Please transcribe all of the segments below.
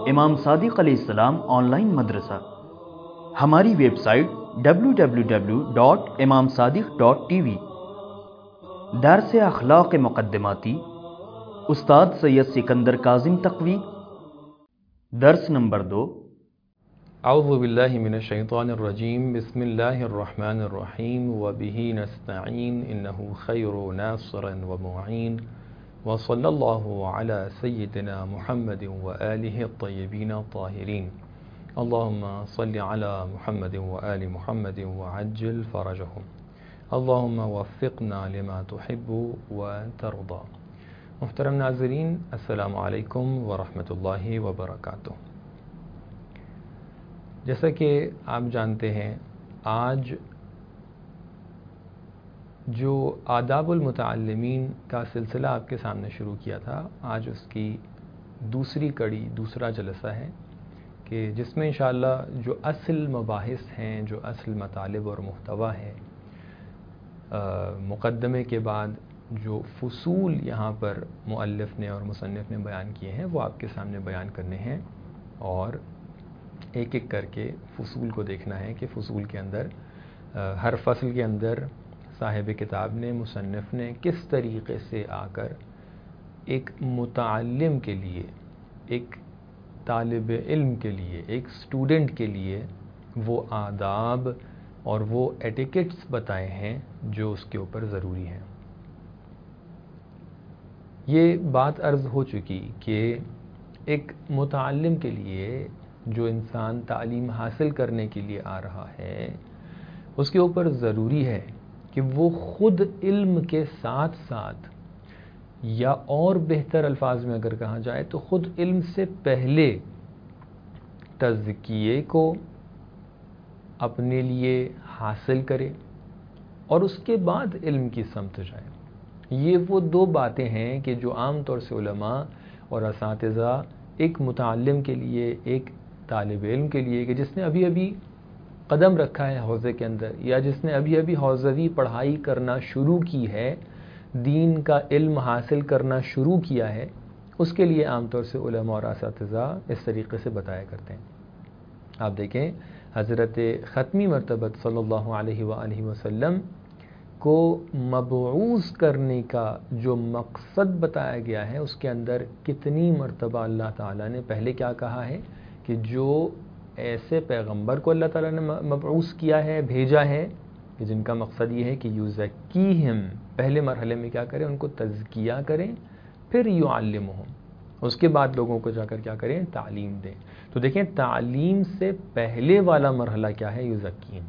امام صادق علیہ السلام آن لائن مدرسہ۔ ہماری ویب سائٹ www.imamsadiq.tv۔ درس اخلاق مقدماتی استاد سید سکندر کاظم تقوی۔ درس نمبر 2۔ اعوذ باللہ من الشیطان الرجیم، بسم اللہ الرحمن الرحیم، وبہ نستعین، انہ خیر ناصر ومعین، وصلی اللہ علی سیدنا محمد وآلہ الطیبین الطاہرین، اللہم صل علی محمد وآل محمد وعجل فرجہم، اللہم وفقنا لما تحب وترضى۔ محترم ناظرین، السلام علیکم ورحمۃ اللہ وبرکاتہ۔ جیسا کہ آپ جانتے ہیں، آج جو آداب المتعلمین کا سلسلہ آپ کے سامنے شروع کیا تھا، آج اس کی دوسری کڑی، دوسرا جلسہ ہے کہ جس میں انشاءاللہ جو اصل مباحث ہیں، جو اصل مطالب اور محتویٰ ہے، مقدمے کے بعد جو فصول یہاں پر مؤلف نے اور مصنف نے بیان کیے ہیں وہ آپ کے سامنے بیان کرنے ہیں، اور ایک ایک کر کے فصول کو دیکھنا ہے کہ فصول کے اندر ہر فصل کے اندر صاحب کتاب نے، مصنف نے کس طریقے سے آ کر ایک متعلم کے لیے، ایک طالب علم کے لیے، ایک اسٹوڈنٹ کے لیے وہ آداب اور وہ ایٹیکٹس بتائے ہیں جو اس کے اوپر ضروری ہیں۔ یہ بات عرض ہو چکی کہ ایک متعلم کے لیے، جو انسان تعلیم حاصل کرنے کے لیے آ رہا ہے، اس کے اوپر ضروری ہے کہ وہ خود علم کے ساتھ ساتھ، یا اور بہتر الفاظ میں اگر کہا جائے تو خود علم سے پہلے تزکیے کو اپنے لیے حاصل کرے اور اس کے بعد علم کی سمت جائے۔ یہ وہ دو باتیں ہیں کہ جو عام طور سے علماء اور اساتذہ ایک متعلم کے لیے، ایک طالب علم کے لیے کہ جس نے ابھی ابھی قدم رکھا ہے حوزے کے اندر، یا جس نے ابھی ابھی حوزوی پڑھائی کرنا شروع کی ہے، دین کا علم حاصل کرنا شروع کیا ہے، اس کے لیے عام طور سے علماء اور اساتذہ اس طریقے سے بتایا کرتے ہیں۔ آپ دیکھیں، حضرت ختمی مرتبت صلی اللہ علیہ وآلہ وسلم کو مبعوث کرنے کا جو مقصد بتایا گیا ہے، اس کے اندر کتنی مرتبہ اللہ تعالیٰ نے پہلے کیا کہا ہے کہ جو ایسے پیغمبر کو اللہ تعالیٰ نے مبعوث کیا ہے، بھیجا ہے، کہ جن کا مقصد یہ ہے کہ یزکیہم، پہلے مرحلے میں کیا کریں، ان کو تزکیہ کریں، پھر یعلمہم، اس کے بعد لوگوں کو جا کر کیا کریں، تعلیم دیں۔ تو دیکھیں، تعلیم سے پہلے والا مرحلہ کیا ہے، یزکیہم۔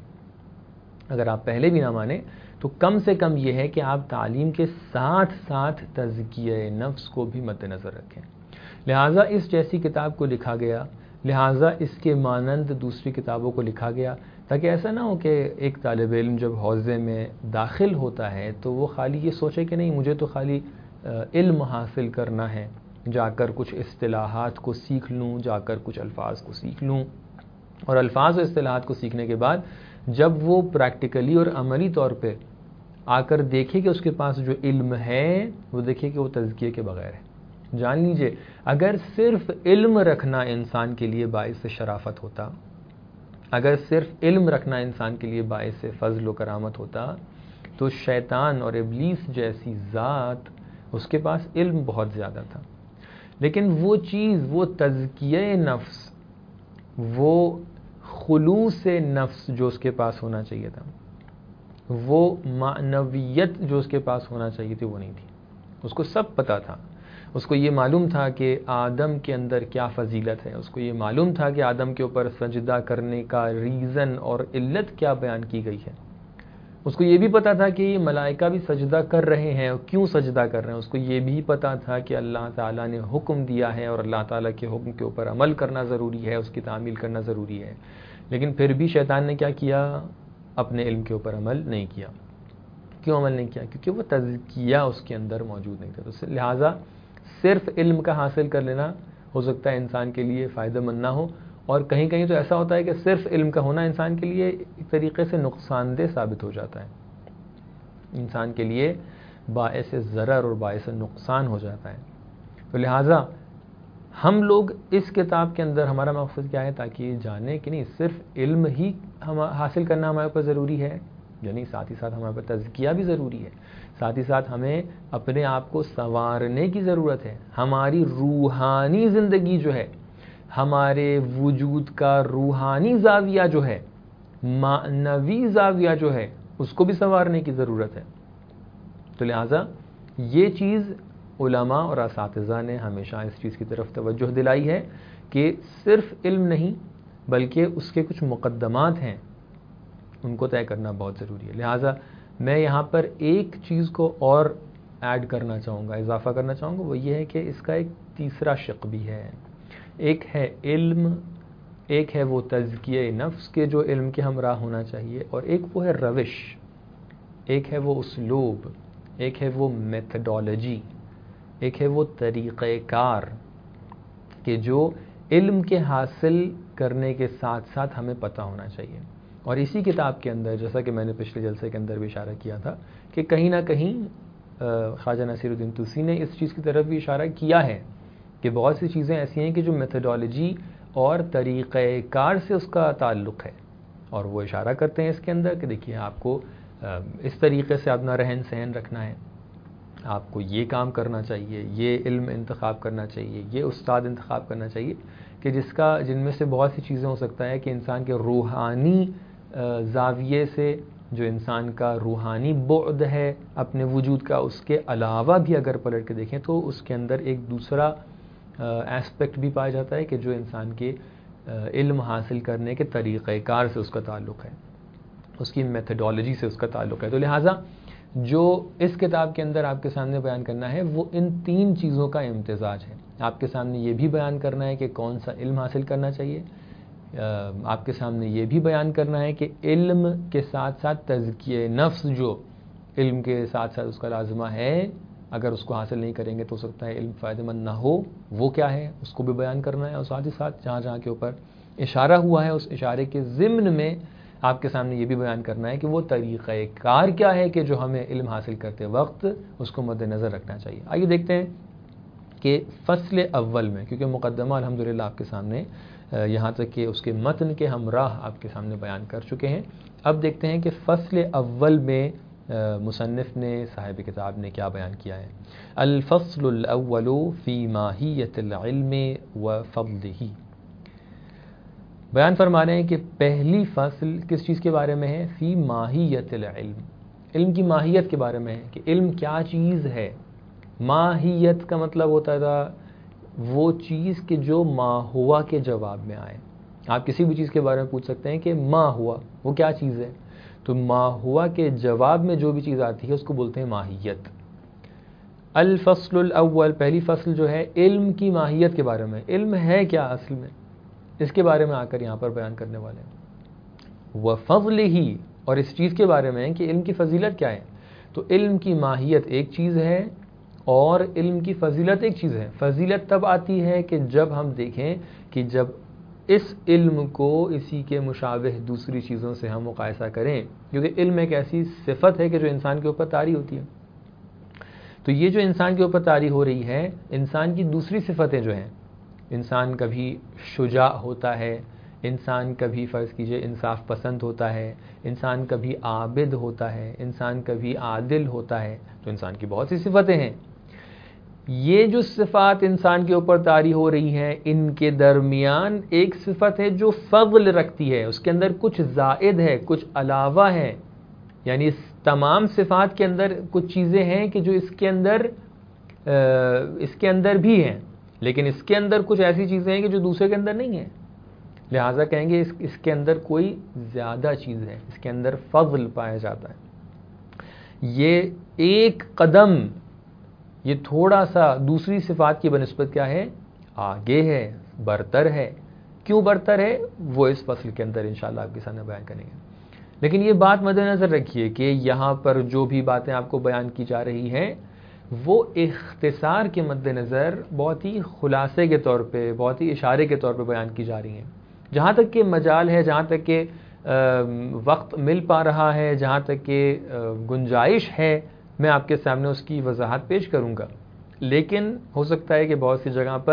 اگر آپ پہلے بھی نہ مانیں تو کم سے کم یہ ہے کہ آپ تعلیم کے ساتھ ساتھ تزکیہ نفس کو بھی مد نظر رکھیں۔ لہٰذا اس جیسی کتاب کو لکھا گیا، لہٰذا اس کے مانند دوسری کتابوں کو لکھا گیا، تاکہ ایسا نہ ہو کہ ایک طالب علم جب حوزے میں داخل ہوتا ہے تو وہ خالی یہ سوچے کہ نہیں، مجھے تو خالی علم حاصل کرنا ہے، جا کر کچھ اصطلاحات کو سیکھ لوں، جا کر کچھ الفاظ کو سیکھ لوں، اور الفاظ و اصطلاحات کو سیکھنے کے بعد جب وہ پریکٹیکلی اور عملی طور پہ آ کر دیکھے کہ اس کے پاس جو علم ہے، وہ دیکھے کہ وہ تزکیے کے بغیر ہے۔ جان لیجئے، اگر صرف علم رکھنا انسان کے لیے باعث شرافت ہوتا، اگر صرف علم رکھنا انسان کے لیے باعث فضل و کرامت ہوتا، تو شیطان اور ابلیس جیسی ذات، اس کے پاس علم بہت زیادہ تھا، لیکن وہ چیز، وہ تزکیہ نفس، وہ خلوص نفس جو اس کے پاس ہونا چاہیے تھا، وہ معنویت جو اس کے پاس ہونا چاہیے تھی، وہ نہیں تھی۔ اس کو سب پتہ تھا، اس کو یہ معلوم تھا کہ آدم کے اندر کیا فضیلت ہے، اس کو یہ معلوم تھا کہ آدم کے اوپر سجدہ کرنے کا ریزن اور علت کیا بیان کی گئی ہے، اس کو یہ بھی پتا تھا کہ یہ ملائکہ بھی سجدہ کر رہے ہیں اور کیوں سجدہ کر رہے ہیں، اس کو یہ بھی پتا تھا کہ اللہ تعالیٰ نے حکم دیا ہے اور اللہ تعالیٰ کے حکم کے اوپر عمل کرنا ضروری ہے، اس کی تعمیل کرنا ضروری ہے، لیکن پھر بھی شیطان نے کیا کیا، اپنے علم کے اوپر عمل نہیں کیا۔ کیوں عمل نہیں کیا؟ کیونکہ وہ تزکیہ اس کے اندر موجود نہیں تھا۔ تو لہٰذا صرف علم کا حاصل کر لینا ہو سکتا ہے انسان کے لیے فائدہ مند نہ ہو، اور کہیں کہیں تو ایسا ہوتا ہے کہ صرف علم کا ہونا انسان کے لیے ایک طریقے سے نقصان دہ ثابت ہو جاتا ہے، انسان کے لیے باعث ضرر اور باعث نقصان ہو جاتا ہے۔ تو لہٰذا ہم لوگ اس کتاب کے اندر ہمارا مقصد کیا ہے؟ تاکہ یہ جانیں کہ نہیں صرف علم ہی حاصل کرنا ہمارے اوپر ضروری ہے، یعنی ساتھ ہی ساتھ ہمارے اوپر تزکیہ بھی ضروری ہے، ساتھ ہی ساتھ ہمیں اپنے آپ کو سنوارنے کی ضرورت ہے. ہماری روحانی زندگی جو ہے، ہمارے وجود کا روحانی زاویہ جو ہے، معنوی زاویہ جو ہے، اس کو بھی سنوارنے کی ضرورت ہے. تو لہٰذا یہ چیز علماء اور اساتذہ نے ہمیشہ اس چیز کی طرف توجہ دلائی ہے کہ صرف علم نہیں بلکہ اس کے کچھ مقدمات ہیں، ان کو طے کرنا بہت ضروری ہے. لہٰذا میں یہاں پر ایک چیز کو اور ایڈ کرنا چاہوں گا، اضافہ کرنا چاہوں گا، وہ یہ ہے کہ اس کا ایک تیسرا شق بھی ہے. ایک ہے علم، ایک ہے وہ تزکیہ نفس کے جو علم کے ہمراہ ہونا چاہیے، اور ایک وہ ہے روش، ایک ہے وہ اسلوب، ایک ہے وہ میتھڈالوجی، ایک ہے وہ طریقہ کار کہ جو علم کے حاصل کرنے کے ساتھ ساتھ ہمیں پتہ ہونا چاہیے. اور اسی کتاب کے اندر، جیسا کہ میں نے پچھلے جلسے کے اندر بھی اشارہ کیا تھا، کہ کہیں نہ کہیں خواجہ نصیر الدین طوسی نے اس چیز کی طرف بھی اشارہ کیا ہے کہ بہت سی چیزیں ایسی ہیں کہ جو میتھڈالوجی اور طریقہ کار سے اس کا تعلق ہے، اور وہ اشارہ کرتے ہیں اس کے اندر کہ دیکھیے آپ کو اس طریقے سے اپنا رہن سہن رکھنا ہے، آپ کو یہ کام کرنا چاہیے، یہ علم انتخاب کرنا چاہیے، یہ استاد انتخاب کرنا چاہیے، کہ جن میں سے بہت سی چیزیں ہو سکتا ہے کہ انسان کے روحانی زاویے سے، جو انسان کا روحانی بعد ہے اپنے وجود کا، اس کے علاوہ بھی اگر پلٹ کے دیکھیں تو اس کے اندر ایک دوسرا ایسپیکٹ بھی پایا جاتا ہے کہ جو انسان کے علم حاصل کرنے کے طریقہ کار سے اس کا تعلق ہے، اس کی میتھڈالوجی سے اس کا تعلق ہے. تو لہٰذا جو اس کتاب کے اندر آپ کے سامنے بیان کرنا ہے وہ ان تین چیزوں کا امتزاج ہے. آپ کے سامنے یہ بھی بیان کرنا ہے کہ کون سا علم حاصل کرنا چاہیے، آپ کے سامنے یہ بھی بیان کرنا ہے کہ علم کے ساتھ ساتھ تزکیہ نفس جو علم کے ساتھ ساتھ اس کا لازمہ ہے، اگر اس کو حاصل نہیں کریں گے تو ہو سکتا ہے علم فائدہ مند نہ ہو، وہ کیا ہے اس کو بھی بیان کرنا ہے. اور ساتھ ہی ساتھ جہاں جہاں کے اوپر اشارہ ہوا ہے اس اشارے کے ضمن میں آپ کے سامنے یہ بھی بیان کرنا ہے کہ وہ طریقہ کار کیا ہے کہ جو ہمیں علم حاصل کرتے وقت اس کو مد نظر رکھنا چاہیے. آئیے دیکھتے ہیں کہ فصل اول میں، کیونکہ مقدمہ الحمدللہ آپ کے سامنے یہاں تک کہ اس کے متن کے ہمراہ آپ کے سامنے بیان کر چکے ہیں. اب دیکھتے ہیں کہ فصل اول میں مصنف نے، صاحب کتاب نے کیا بیان کیا ہے. الفصل الاول فی ماہیت العلم وفضلہ. بیان فرما رہے ہیں کہ پہلی فصل کس چیز کے بارے میں ہے؟ فی ماہیت العلم، علم کی ماہیت کے بارے میں ہے کہ علم کیا چیز ہے. ماہیت کا مطلب ہوتا تھا وہ چیز کہ جو ما ہوا کے جواب میں آئے. آپ کسی بھی چیز کے بارے میں پوچھ سکتے ہیں کہ ما ہوا، وہ کیا چیز ہے؟ تو ما ہوا کے جواب میں جو بھی چیز آتی ہے اس کو بولتے ہیں ماہیت. الفصل الاول، پہلی فصل جو ہے علم کی ماہیت کے بارے میں. علم ہے کیا اصل میں، اس کے بارے میں آ کر یہاں پر بیان کرنے والے ہیں. وفضلہ، اور اس چیز کے بارے میں کہ علم کی فضیلت کیا ہے. تو علم کی ماہیت ایک چیز ہے اور علم کی فضیلت ایک چیز ہے. فضیلت تب آتی ہے کہ جب ہم دیکھیں کہ جب اس علم کو اسی کے مشابہ دوسری چیزوں سے ہم مقایسہ کریں، کیونکہ علم ایک ایسی صفت ہے کہ جو انسان کے اوپر طاری ہوتی ہے. تو یہ جو انسان کے اوپر طاری ہو رہی ہے، انسان کی دوسری صفتیں جو ہیں، انسان کبھی شجاع ہوتا ہے، انسان کبھی فرض کیجئے انصاف پسند ہوتا ہے، انسان کبھی عابد ہوتا ہے، انسان کبھی عادل ہوتا ہے. تو انسان کی بہت سی صفتیں ہیں. یہ جو صفات انسان کے اوپر طاری ہو رہی ہیں، ان کے درمیان ایک صفت ہے جو فضل رکھتی ہے، اس کے اندر کچھ زائد ہے، کچھ علاوہ ہے. یعنی اس تمام صفات کے اندر کچھ چیزیں ہیں کہ جو اس کے اندر بھی ہیں، لیکن اس کے اندر کچھ ایسی چیزیں ہیں کہ جو دوسرے کے اندر نہیں ہیں. لہٰذا کہیں گے اس کے اندر کوئی زیادہ چیز ہے، اس کے اندر فضل پایا جاتا ہے. یہ ایک قدم، یہ تھوڑا سا دوسری صفات کی بنسبت کیا ہے؟ آگے ہے، برتر ہے. کیوں برتر ہے وہ اس فصل کے اندر انشاءاللہ آپ کے سامنے بیان کریں گے. لیکن یہ بات مد نظر رکھیے کہ یہاں پر جو بھی باتیں آپ کو بیان کی جا رہی ہیں وہ اختصار کے مد نظر بہت ہی خلاصے کے طور پہ، بہت ہی اشارے کے طور پہ بیان کی جا رہی ہیں. جہاں تک کہ مجال ہے، جہاں تک کہ وقت مل پا رہا ہے، جہاں تک کہ گنجائش ہے، میں آپ کے سامنے اس کی وضاحت پیش کروں گا. لیکن ہو سکتا ہے کہ بہت سی جگہ پر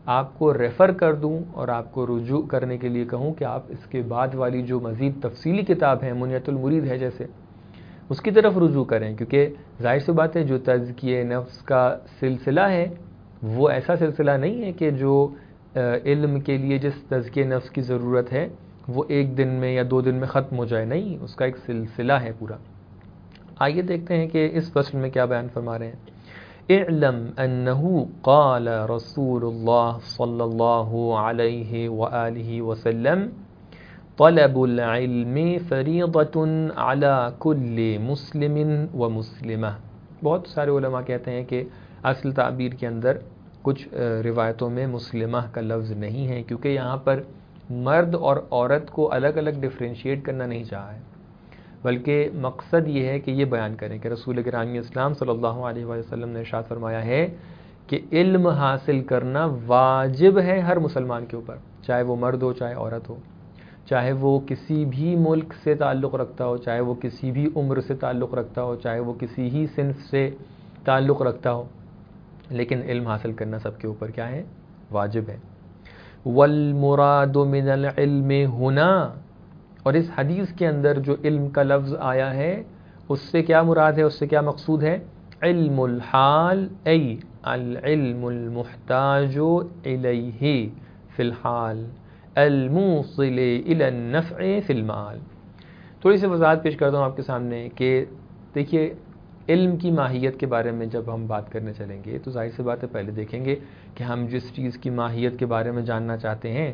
آپ کو ریفر کر دوں اور آپ کو رجوع کرنے کے لیے کہوں کہ آپ اس کے بعد والی جو مزید تفصیلی کتاب ہے منیت المرید ہے جیسے، اس کی طرف رجوع کریں، کیونکہ ظاہر سی بات ہے جو تزکیہ نفس کا سلسلہ ہے وہ ایسا سلسلہ نہیں ہے کہ جو علم کے لیے جس تزکیہ نفس کی ضرورت ہے وہ ایک دن میں یا 2 دن میں ختم ہو جائے، نہیں، اس کا ایک سلسلہ ہے پورا۔ آئیے دیکھتے ہیں کہ اس فصل میں کیا بیان فرما رہے ہیں۔ اعلم انه قال رسول اللہ صلی اللہ علیہ وآلہ وسلم طلب العلم فریضۃ علی کل مسلم و مسلمہ۔ بہت سارے علماء کہتے ہیں کہ اصل تعبیر کے اندر کچھ روایتوں میں مسلمہ کا لفظ نہیں ہے، کیونکہ یہاں پر مرد اور عورت کو الگ الگ ڈفرینشیٹ کرنا نہیں چاہا ہے، بلکہ مقصد یہ ہے کہ یہ بیان کریں کہ رسول گرامی اسلام صلی اللہ علیہ وسلم نے ارشاد فرمایا ہے کہ علم حاصل کرنا واجب ہے ہر مسلمان کے اوپر، چاہے وہ مرد ہو چاہے عورت ہو، چاہے وہ کسی بھی ملک سے تعلق رکھتا ہو، چاہے وہ کسی بھی عمر سے تعلق رکھتا ہو، چاہے وہ کسی ہی صنف سے تعلق رکھتا ہو، لیکن علم حاصل کرنا سب کے اوپر کیا ہے؟ واجب ہے۔ والمراد من العلم ہنا، اور اس حدیث کے اندر جو علم کا لفظ آیا ہے اس سے کیا مراد ہے، اس سے کیا مقصود ہے؟ علم الحال، ای العلم المحتاج الیہ فی الحال الموصل الی النفع فی المال۔ تھوڑی سی وضاحت پیش کرتا ہوں آپ کے سامنے کہ دیکھیے علم کی ماہیت کے بارے میں جب ہم بات کرنے چلیں گے تو ظاہر سی بات ہے پہلے دیکھیں گے کہ ہم جس چیز کی ماہیت کے بارے میں جاننا چاہتے ہیں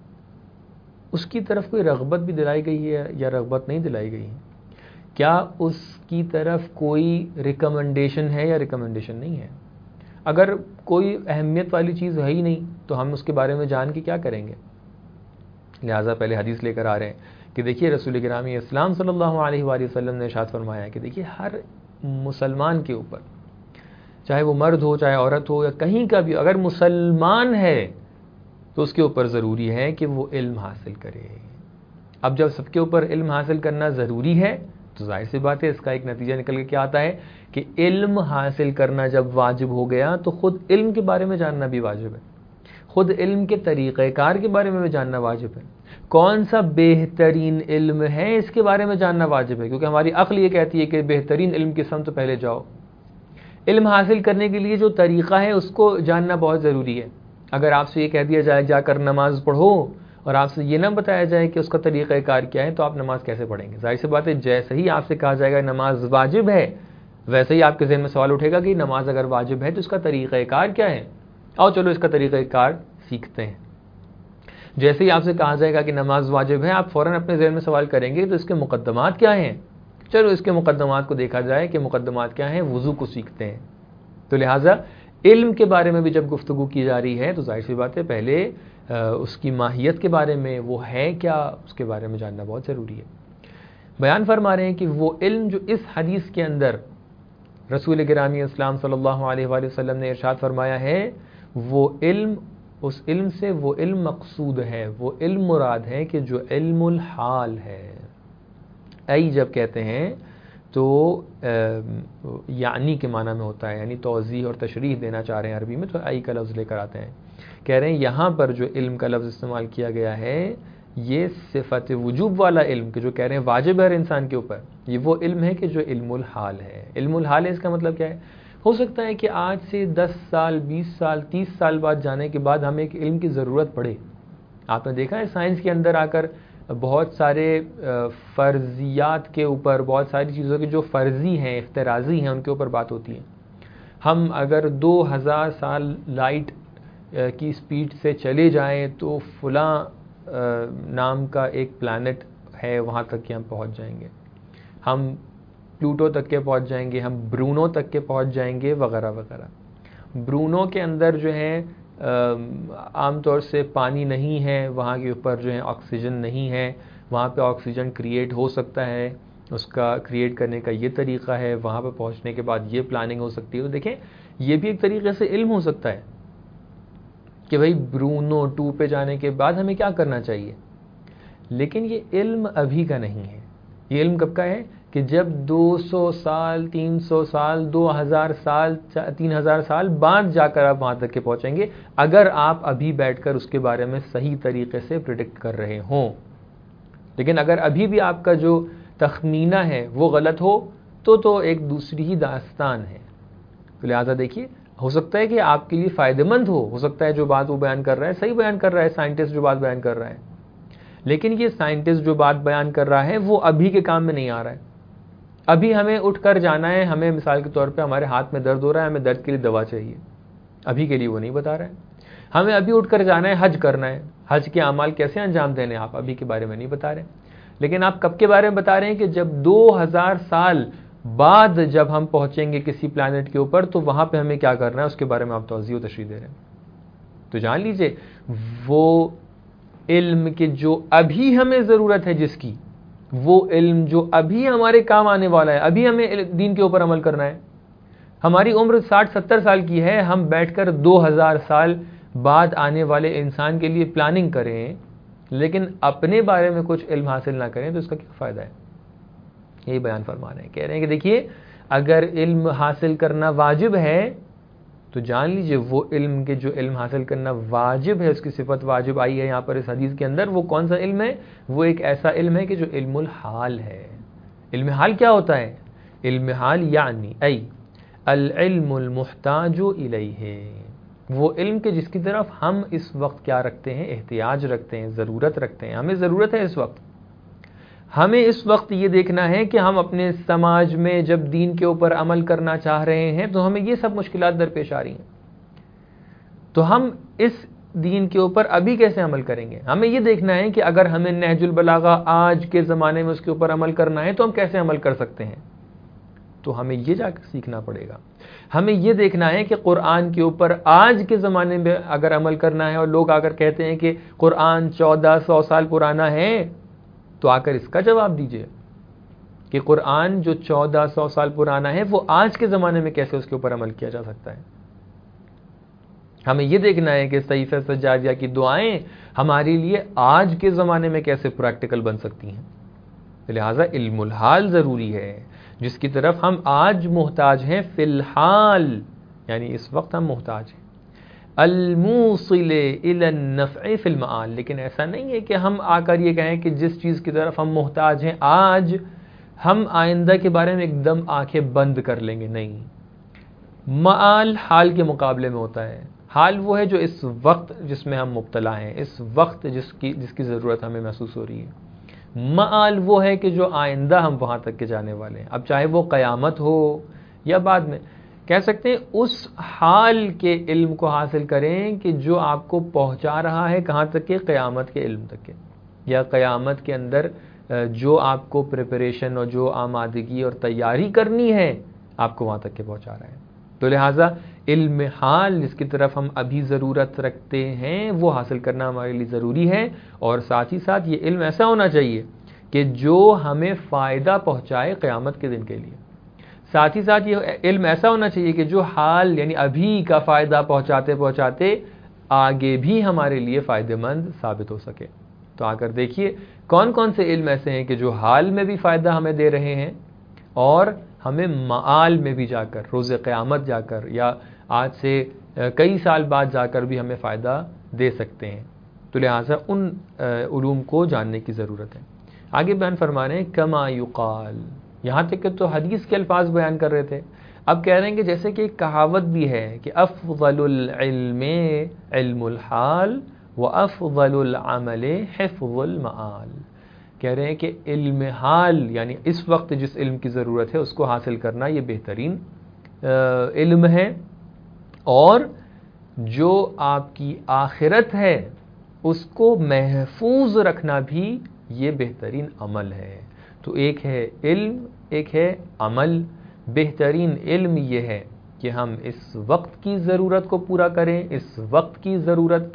اس کی طرف کوئی رغبت بھی دلائی گئی ہے یا رغبت نہیں دلائی گئی ہے، کیا اس کی طرف کوئی ریکمنڈیشن ہے یا ریکمنڈیشن نہیں ہے۔ اگر کوئی اہمیت والی چیز ہے ہی نہیں تو ہم اس کے بارے میں جان کے کیا کریں گے؟ لہٰذا پہلے حدیث لے کر آ رہے ہیں کہ دیکھیے رسول گرامی اسلام صلی اللہ علیہ وآلہ وسلم نے ارشاد فرمایا ہے کہ دیکھیے ہر مسلمان کے اوپر، چاہے وہ مرد ہو چاہے عورت ہو یا کہیں کا بھی، اگر مسلمان ہے تو اس کے اوپر ضروری ہے کہ وہ علم حاصل کرے۔ اب جب سب کے اوپر علم حاصل کرنا ضروری ہے تو ظاہر سی بات ہے اس کا ایک نتیجہ نکل کے کیا آتا ہے کہ علم حاصل کرنا جب واجب ہو گیا تو خود علم کے بارے میں جاننا بھی واجب ہے، خود علم کے طریقہ کار کے بارے میں بھی جاننا واجب ہے، کون سا بہترین علم ہے اس کے بارے میں جاننا واجب ہے، کیونکہ ہماری عقل یہ کہتی ہے کہ بہترین علم کی سمت پہلے جاؤ۔ علم حاصل کرنے کے لیے جو طریقہ ہے اس کو جاننا بہت ضروری ہے۔ اگر آپ سے یہ کہہ دیا جائے جا کر نماز پڑھو اور آپ سے یہ نہ بتایا جائے کہ اس کا طریقہ کار کیا ہے تو آپ نماز کیسے پڑھیں گے؟ ظاہر سی بات ہے جیسے ہی آپ سے کہا جائے گا نماز واجب ہے ویسے ہی آپ کے ذہن میں سوال اٹھے گا کہ نماز اگر واجب ہے تو اس کا طریقہ کار کیا ہے، آؤ چلو اس کا طریقہ کار سیکھتے ہیں۔ جیسے ہی آپ سے کہا جائے گا کہ نماز واجب ہے آپ فوراً اپنے ذہن میں سوال کریں گے تو اس کے مقدمات کیا ہیں، چلو اس کے مقدمات کو دیکھا جائے کہ مقدمات کیا ہیں، وضو کو سیکھتے ہیں۔ تو لہٰذا علم کے بارے میں بھی جب گفتگو کی جا رہی ہے تو ظاہر سی بات ہے پہلے اس کی ماہیت کے بارے میں، وہ ہے کیا، اس کے بارے میں جاننا بہت ضروری ہے۔ بیان فرما رہے ہیں کہ وہ علم جو اس حدیث کے اندر رسول گرامی اسلام صلی اللہ علیہ وآلہ وسلم نے ارشاد فرمایا ہے، وہ علم، اس علم سے وہ علم مقصود ہے، وہ علم مراد ہے کہ جو علم الحال ہے۔ ای جب کہتے ہیں تو یعنی کے معنی میں ہوتا ہے، یعنی توضیح اور تشریح دینا چاہ رہے ہیں عربی میں تو ای کا لفظ لے کر آتے ہیں، کہہ رہے ہیں یہاں پر جو علم کا لفظ استعمال کیا گیا ہے یہ صفت وجوب والا علم کہ جو کہہ رہے ہیں واجب ہے ہر انسان کے اوپر، یہ وہ علم ہے کہ جو علم الحال ہے۔ علم الحال ہے اس کا مطلب کیا ہے؟ ہو سکتا ہے کہ آج سے 10 سال 20 سال 30 سال بعد جانے کے بعد ہمیں ایک علم کی ضرورت پڑے۔ آپ نے دیکھا ہے سائنس کے اندر آ کر بہت سارے فرضیات کے اوپر، بہت ساری چیزوں کی جو فرضی ہیں، افتراضی ہیں، ان کے اوپر بات ہوتی ہے۔ ہم اگر 2000 سال لائٹ کی سپیڈ سے چلے جائیں تو فلاں نام کا ایک پلانٹ ہے وہاں تک کہ ہم پہنچ جائیں گے، ہم پلوٹو تک کے پہنچ جائیں گے، ہم برونو تک کے پہنچ جائیں گے وغیرہ وغیرہ۔ برونو کے اندر جو ہے عام طور سے پانی نہیں ہے، وہاں کے اوپر جو ہے آکسیجن نہیں ہے، وہاں پہ آکسیجن کریٹ ہو سکتا ہے، اس کا کریٹ کرنے کا یہ طریقہ ہے، وہاں پہ پہنچنے کے بعد یہ پلاننگ ہو سکتی ہے۔ تو دیکھیں یہ بھی ایک طریقے سے علم ہو سکتا ہے کہ بھئی برونو 2 پہ جانے کے بعد ہمیں کیا کرنا چاہیے، لیکن یہ علم ابھی کا نہیں ہے۔ یہ علم کب کا ہے؟ کہ جب 200 سال 300 سال 2000 سال 3000 سال بعد جا کر آپ وہاں تک کے پہنچیں گے، اگر آپ ابھی بیٹھ کر اس کے بارے میں صحیح طریقے سے پریڈکٹ کر رہے ہوں. لیکن اگر ابھی بھی آپ کا جو تخمینہ ہے وہ غلط ہو تو ایک دوسری ہی داستان ہے. تو لہٰذا دیکھیے، ہو سکتا ہے کہ آپ کے لیے فائدہ مند ہو سکتا ہے جو بات وہ بیان کر رہا ہے صحیح بیان کر رہا ہے، سائنٹسٹ جو بات بیان کر رہا ہے، لیکن یہ سائنٹسٹ جو بات بیان کر رہا ہے وہ ابھی کے کام میں نہیں آ رہا ہے. ابھی ہمیں اٹھ کر جانا ہے، ہمیں مثال کے طور پہ ہمارے ہاتھ میں درد ہو رہا ہے، ہمیں درد کے لیے دوا چاہیے، ابھی کے لیے وہ نہیں بتا رہا ہے. ہمیں ابھی اٹھ کر جانا ہے، حج کرنا ہے، حج کے اعمال کیسے انجام دینے آپ ابھی کے بارے میں نہیں بتا رہے. لیکن آپ کب کے بارے میں بتا رہے ہیں کہ جب 2000 سال بعد جب ہم پہنچیں گے کسی پلانٹ کے اوپر تو وہاں پہ ہمیں کیا کرنا ہے اس کے بارے میں آپ توضیح و تشریح دے رہے ہیں. تو جان لیجئے وہ علم کے جو ابھی ہمیں ضرورت ہے جس کی، وہ علم جو ابھی ہمارے کام آنے والا ہے، ابھی ہمیں دین کے اوپر عمل کرنا ہے. ہماری عمر 60-70 سال کی ہے، ہم بیٹھ کر 2000 سال بعد آنے والے انسان کے لیے پلاننگ کریں لیکن اپنے بارے میں کچھ علم حاصل نہ کریں تو اس کا کیا فائدہ ہے؟ یہی بیان فرما رہے ہیں. کہہ رہے ہیں کہ دیکھیے، اگر علم حاصل کرنا واجب ہے تو جان لیجئے وہ علم کے جو علم حاصل کرنا واجب ہے، اس کی صفت واجب آئی ہے یہاں پر اس حدیث کے اندر، وہ کون سا علم ہے؟ وہ ایک ایسا علم ہے کہ جو علم الحال ہے. علم حال کیا ہوتا ہے؟ علم حال یعنی العلم المحتاج الیہ، وہ علم کے جس کی طرف ہم اس وقت کیا رکھتے ہیں؟ احتیاج رکھتے ہیں، ضرورت رکھتے ہیں. ہمیں ضرورت ہے اس وقت، ہمیں اس وقت یہ دیکھنا ہے کہ ہم اپنے سماج میں جب دین کے اوپر عمل کرنا چاہ رہے ہیں تو ہمیں یہ سب مشکلات درپیش آ رہی ہیں. تو ہم اس دین کے اوپر ابھی کیسے عمل کریں گے؟ ہمیں یہ دیکھنا ہے کہ اگر ہمیں نہج البلاغہ آج کے زمانے میں اس کے اوپر عمل کرنا ہے تو ہم کیسے عمل کر سکتے ہیں. تو ہمیں یہ جا کر سیکھنا پڑے گا. ہمیں یہ دیکھنا ہے کہ قرآن کے اوپر آج کے زمانے میں اگر عمل کرنا ہے اور لوگ آ کر کہتے ہیں کہ قرآن 1400 سال پرانا ہے تو آ کر اس کا جواب دیجئے کہ قرآن جو 1400 سال پرانا ہے وہ آج کے زمانے میں کیسے اس کے اوپر عمل کیا جا سکتا ہے. ہمیں یہ دیکھنا ہے کہ صحیفہ سجادیہ کی دعائیں ہمارے لیے آج کے زمانے میں کیسے پریکٹیکل بن سکتی ہیں. لہٰذا علم الحال ضروری ہے جس کی طرف ہم آج محتاج ہیں فی الحال، یعنی اس وقت ہم محتاج ہیں. الموصل الی النفع فی المآل، لیکن ایسا نہیں ہے کہ ہم آ کر یہ کہیں کہ جس چیز کی طرف ہم محتاج ہیں آج، ہم آئندہ کے بارے میں ایک دم آنکھیں بند کر لیں گے. نہیں، مآل حال کے مقابلے میں ہوتا ہے. حال وہ ہے جو اس وقت جس میں ہم مبتلا ہیں، اس وقت جس کی ضرورت ہمیں محسوس ہو رہی ہے. مآل وہ ہے کہ جو آئندہ ہم وہاں تک کے جانے والے ہیں. اب چاہے وہ قیامت ہو یا بعد میں، کہہ سکتے ہیں اس حال کے علم کو حاصل کریں کہ جو آپ کو پہنچا رہا ہے کہاں تک کہ قیامت کے علم تک کے، یا قیامت کے اندر جو آپ کو پریپریشن اور جو آمادگی اور تیاری کرنی ہے آپ کو وہاں تک کے پہنچا رہا ہے. تو لہٰذا علم حال جس کی طرف ہم ابھی ضرورت رکھتے ہیں وہ حاصل کرنا ہمارے لیے ضروری ہے، اور ساتھ ہی ساتھ یہ علم ایسا ہونا چاہیے کہ جو ہمیں فائدہ پہنچائے قیامت کے دن کے لیے. ساتھ ہی ساتھ یہ علم ایسا ہونا چاہیے کہ جو حال یعنی ابھی کا فائدہ پہنچاتے پہنچاتے آگے بھی ہمارے لیے فائدہ مند ثابت ہو سکے. تو آ کر دیکھیے کون کون سے علم ایسے ہیں کہ جو حال میں بھی فائدہ ہمیں دے رہے ہیں اور ہمیں معال میں بھی جا کر، روز قیامت جا کر، یا آج سے کئی سال بعد جا کر بھی ہمیں فائدہ دے سکتے ہیں. تو لہٰذا ان علوم کو جاننے کی ضرورت ہے. آگے بیان فرما رہے ہیں کما یقال، یہاں تک کہ تو حدیث کے الفاظ بیان کر رہے تھے، اب کہہ رہے ہیں کہ جیسے کہ ایک کہاوت بھی ہے کہ افضل العلم علم الحال وافضل العمل حفظ المآل. کہہ رہے ہیں کہ علم حال یعنی اس وقت جس علم کی ضرورت ہے اس کو حاصل کرنا یہ بہترین علم ہے، اور جو آپ کی آخرت ہے اس کو محفوظ رکھنا بھی یہ بہترین عمل ہے. تو ایک ہے علم، ایک ہے عمل. بہترین علم یہ ہے کہ ہم اس وقت کی ضرورت کو پورا کریں، اس وقت کی ضرورت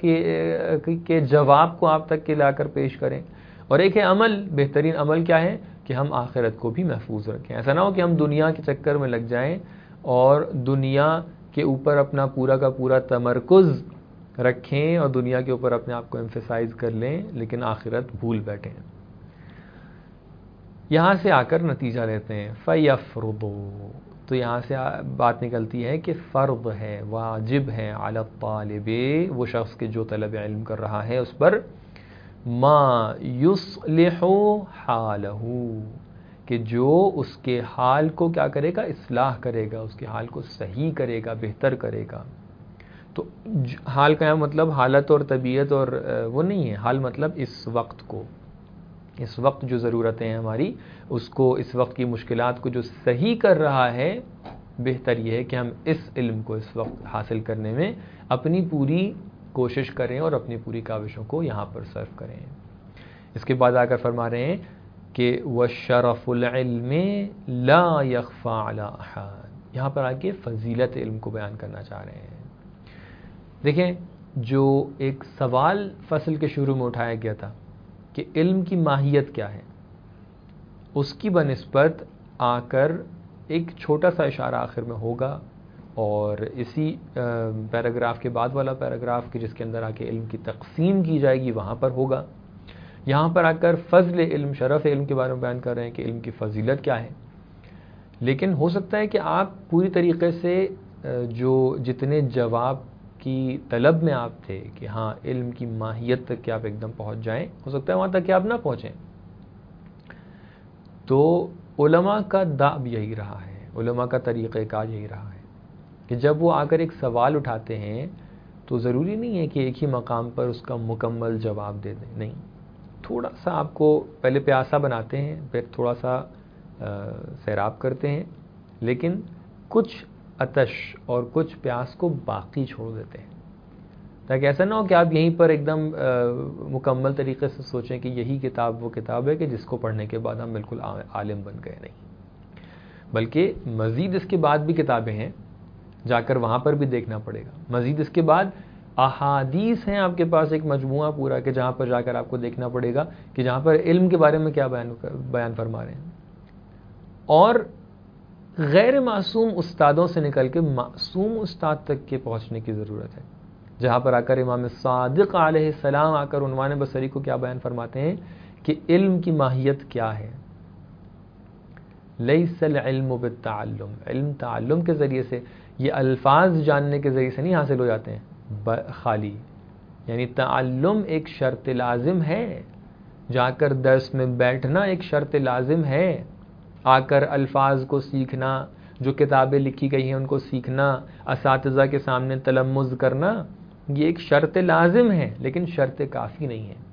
کے جواب کو آپ تک کے لا کر پیش کریں. اور ایک ہے عمل. بہترین عمل کیا ہے کہ ہم آخرت کو بھی محفوظ رکھیں. ایسا نہ ہو کہ ہم دنیا کے چکر میں لگ جائیں اور دنیا کے اوپر اپنا پورا کا پورا تمرکز رکھیں اور دنیا کے اوپر اپنے آپ کو ایمفیسائز کر لیں لیکن آخرت بھول بیٹھیں. یہاں سے آ کر نتیجہ لیتے ہیں فَيَفْرُضُ، تو یہاں سے بات نکلتی ہے کہ فرض ہے، واجب ہے علی الطالب، وہ شخص کے جو طلب علم کر رہا ہے اس پر، ما یصلح حالہ، کہ جو اس کے حال کو کیا کرے گا، اصلاح کرے گا، اس کے حال کو صحیح کرے گا، بہتر کرے گا۔ تو حال کا مطلب حالت اور طبیعت اور وہ نہیں ہے، حال مطلب اس وقت کو، اس وقت جو ضرورتیں ہیں ہماری، اس کو، اس وقت کی مشکلات کو جو صحیح کر رہا ہے، بہتر یہ ہے کہ ہم اس علم کو اس وقت حاصل کرنے میں اپنی پوری کوشش کریں اور اپنی پوری کاوشوں کو یہاں پر صرف کریں۔ اس کے بعد آ کر فرما رہے ہیں کہ وَشَرَفُ الْعِلْمِ لَا يَخْفَى عَلَىٰ أَحَدٍ، یہاں پر آ کے فضیلت علم کو بیان کرنا چاہ رہے ہیں۔ دیکھیں، جو ایک سوال فصل کے شروع میں اٹھایا گیا تھا کہ علم کی ماہیت کیا ہے، اس کی بنسبت آ کر ایک چھوٹا سا اشارہ آخر میں ہوگا، اور اسی پیراگراف کے بعد والا پیراگراف کہ جس کے اندر آ کے علم کی تقسیم کی جائے گی وہاں پر ہوگا۔ یہاں پر آ کر فضل علم، شرف علم کے بارے میں بیان کر رہے ہیں کہ علم کی فضیلت کیا ہے، لیکن ہو سکتا ہے کہ آپ پوری طریقے سے جو جتنے جواب کی طلب میں آپ تھے کہ ہاں علم کی ماہیت تک کہ آپ ایک دم پہنچ جائیں، ہو سکتا ہے وہاں تک کہ آپ نہ پہنچیں۔ تو علماء کا دأب یہی رہا ہے، علماء کا طریقہ کار یہی رہا ہے کہ جب وہ آ کر ایک سوال اٹھاتے ہیں تو ضروری نہیں ہے کہ ایک ہی مقام پر اس کا مکمل جواب دے دیں، نہیں، تھوڑا سا آپ کو پہلے پیاسا بناتے ہیں، پھر تھوڑا سا سیراب کرتے ہیں، لیکن کچھ عطش اور کچھ پیاس کو باقی چھوڑ دیتے ہیں، تاکہ ایسا نہ ہو کہ آپ یہیں پر ایک دم مکمل طریقے سے سوچیں کہ یہی کتاب وہ کتاب ہے کہ جس کو پڑھنے کے بعد ہم بالکل عالم بن گئے، نہیں، بلکہ مزید اس کے بعد بھی کتابیں ہیں، جا کر وہاں پر بھی دیکھنا پڑے گا۔ مزید اس کے بعد احادیث ہیں آپ کے پاس ایک مجموعہ پورا کہ جہاں پر جا کر آپ کو دیکھنا پڑے گا کہ جہاں پر علم کے بارے میں کیا بیان فرما رہے ہیں، اور غیر معصوم استادوں سے نکل کے معصوم استاد تک کے پہنچنے کی ضرورت ہے، جہاں پر آ کر امام صادق علیہ السلام آ کر عنوان بصری کو کیا بیان فرماتے ہیں کہ علم کی ماہیت کیا ہے۔ لیس العلم بالتعلم، علم تعلم کے ذریعے سے، یہ الفاظ جاننے کے ذریعے سے نہیں حاصل ہو جاتے ہیں خالی، یعنی تعلم ایک شرط لازم ہے، جا کر درس میں بیٹھنا ایک شرط لازم ہے، آ کر الفاظ کو سیکھنا، جو کتابیں لکھی گئی ہیں ان کو سیکھنا، اساتذہ کے سامنے تلمذ کرنا، یہ ایک شرط لازم ہے، لیکن شرط کافی نہیں ہے۔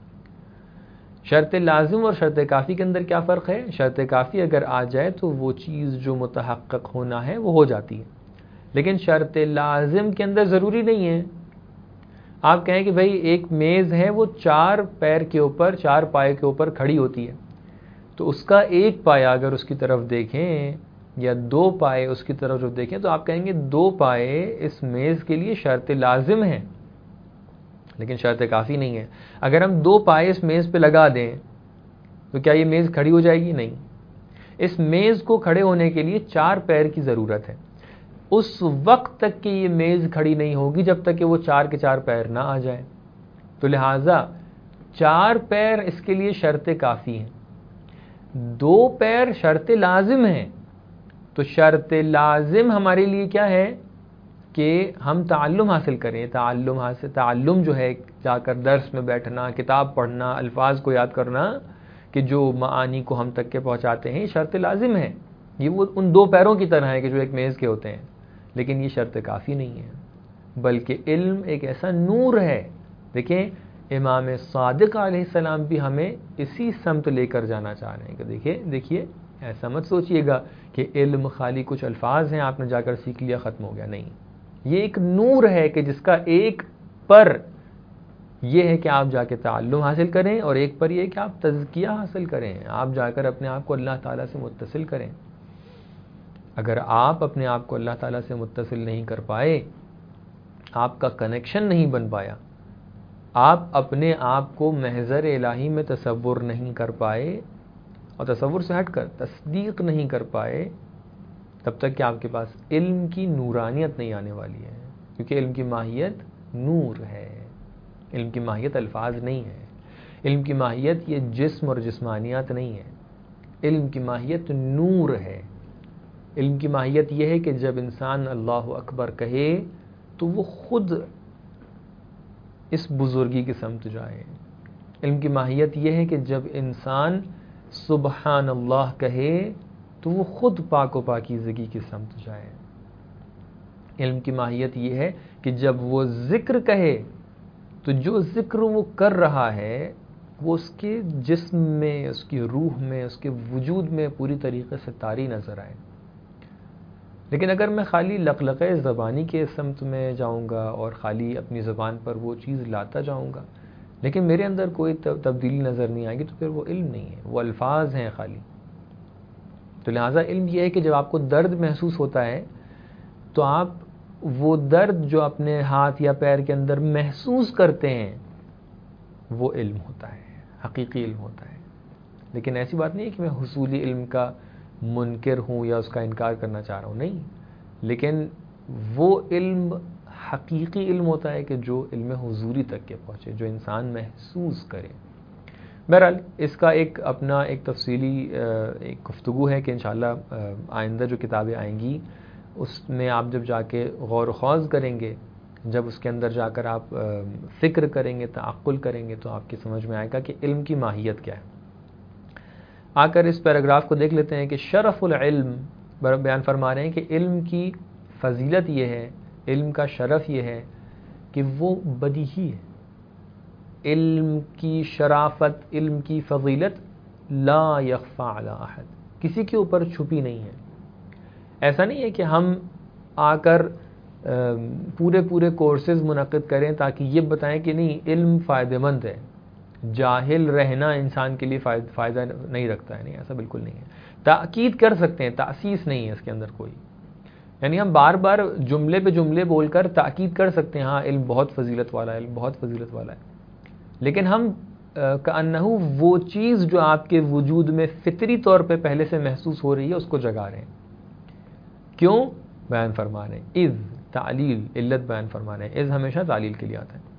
شرط لازم اور شرط کافی کے اندر کیا فرق ہے؟ شرط کافی اگر آ جائے تو وہ چیز جو متحقق ہونا ہے وہ ہو جاتی ہے، لیکن شرط لازم کے اندر ضروری نہیں ہے۔ آپ کہیں کہ بھئی ایک میز ہے، وہ چار پیر کے اوپر، چار پائے کے اوپر کھڑی ہوتی ہے، تو اس کا ایک پایا اگر اس کی طرف دیکھیں یا دو پائے اس کی طرف جو دیکھیں تو آپ کہیں گے دو پائے اس میز کے لیے شرط لازم ہے، لیکن شرط کافی نہیں ہے۔ اگر ہم دو پائے اس میز پہ لگا دیں تو کیا یہ میز کھڑی ہو جائے گی؟ نہیں، اس میز کو کھڑے ہونے کے لیے چار پیر کی ضرورت ہے۔ اس وقت تک کہ یہ میز کھڑی نہیں ہوگی جب تک کہ وہ چار کے چار پیر نہ آ جائیں، تو لہٰذا چار پیر اس کے لیے شرط کافی ہیں، دو پیر شرط لازم ہیں۔ تو شرط لازم ہمارے لیے کیا ہے کہ ہم تعلم حاصل کریں، تعلم جو ہے جا کر درس میں بیٹھنا، کتاب پڑھنا، الفاظ کو یاد کرنا کہ جو معانی کو ہم تک کے پہنچاتے ہیں، شرط لازم ہے۔ یہ وہ ان دو پیروں کی طرح ہے کہ جو ایک میز کے ہوتے ہیں، لیکن یہ شرط کافی نہیں ہے، بلکہ علم ایک ایسا نور ہے۔ دیکھیں امام صادق علیہ السلام بھی ہمیں اسی سمت لے کر جانا چاہ رہے ہیں کہ دیکھیے ایسا مت سوچئے گا کہ علم خالی کچھ الفاظ ہیں، آپ نے جا کر سیکھ لیا ختم ہو گیا، نہیں، یہ ایک نور ہے کہ جس کا ایک پر یہ ہے کہ آپ جا کے تعلم حاصل کریں، اور ایک پر یہ ہے کہ آپ تزکیہ حاصل کریں، آپ جا کر اپنے آپ کو اللہ تعالیٰ سے متصل کریں۔ اگر آپ اپنے آپ کو اللہ تعالیٰ سے متصل نہیں کر پائے، آپ کا کنیکشن نہیں بن پایا، آپ اپنے آپ کو محضر الہی میں تصور نہیں کر پائے، اور تصور سے ہٹ کر تصدیق نہیں کر پائے، تب تک کہ آپ کے پاس علم کی نورانیت نہیں آنے والی ہے، کیونکہ علم کی ماہیت نور ہے، علم کی ماہیت الفاظ نہیں ہے، علم کی ماہیت یہ جسم اور جسمانیات نہیں ہے، علم کی ماہیت نور ہے. علم کی ماہیت یہ ہے کہ جب انسان اللہ اکبر کہے تو وہ خود اس بزرگی کی سمت جائے. علم کی ماہیت یہ ہے کہ جب انسان سبحان اللہ کہے تو وہ خود پاک و پاکیزگی کی سمت جائے. علم کی ماہیت یہ ہے کہ جب وہ ذکر کہے تو جو ذکر وہ کر رہا ہے وہ اس کے جسم میں، اس کی روح میں، اس کے وجود میں پوری طریقے سے طاری نظر آئے. لیکن اگر میں خالی لقلقہ زبانی کے سمت میں جاؤں گا اور خالی اپنی زبان پر وہ چیز لاتا جاؤں گا لیکن میرے اندر کوئی تبدیلی نظر نہیں آئے گی تو پھر وہ علم نہیں ہے، وہ الفاظ ہیں خالی. تو لہٰذا علم یہ ہے کہ جب آپ کو درد محسوس ہوتا ہے تو آپ وہ درد جو اپنے ہاتھ یا پیر کے اندر محسوس کرتے ہیں وہ علم ہوتا ہے، حقیقی علم ہوتا ہے. لیکن ایسی بات نہیں ہے کہ میں حصولی علم کا منکر ہوں یا اس کا انکار کرنا چاہ رہا ہوں، نہیں. لیکن وہ علم حقیقی علم ہوتا ہے کہ جو علم حضوری تک کے پہنچے، جو انسان محسوس کرے. بہرحال اس کا اپنا ایک تفصیلی ایک گفتگو ہے کہ انشاءاللہ آئندہ جو کتابیں آئیں گی اس میں آپ جب جا کے غور و خوض کریں گے، جب اس کے اندر جا کر آپ فکر کریں گے، تعقل کریں گے تو آپ کی سمجھ میں آئے گا کہ علم کی ماہیت کیا ہے. آ کر اس پیراگراف کو دیکھ لیتے ہیں کہ شرف العلم بیان فرما رہے ہیں کہ علم کی فضیلت یہ ہے، علم کا شرف یہ ہے کہ وہ بدیہی ہے. علم کی شرافت، علم کی فضیلت لا یخفی علی احد، کسی کے اوپر چھپی نہیں ہے. ایسا نہیں ہے کہ ہم آ کر پورے کورسز منعقد کریں تاکہ یہ بتائیں کہ نہیں علم فائدہ مند ہے، جاہل رہنا انسان کے لیے فائدہ نہیں رکھتا ہے. نہیں، ایسا بالکل نہیں ہے. تاکید کر سکتے ہیں، تاسیس نہیں ہے اس کے اندر کوئی. یعنی ہم بار بار جملے پہ جملے بول کر تاکید کر سکتے ہیں ہاں علم بہت فضیلت والا ہے، علم بہت فضیلت والا ہے. لیکن ہم کأنہ وہ چیز جو آپ کے وجود میں فطری طور پہ پہلے سے محسوس ہو رہی ہے اس کو جگا رہے ہیں. کیوں؟ بیان فرما رہے ہیں اذ، تعلیل، علت بیان فرما رہے ہیں. اذ ہمیشہ تعلیل کے لیے آتا ہے.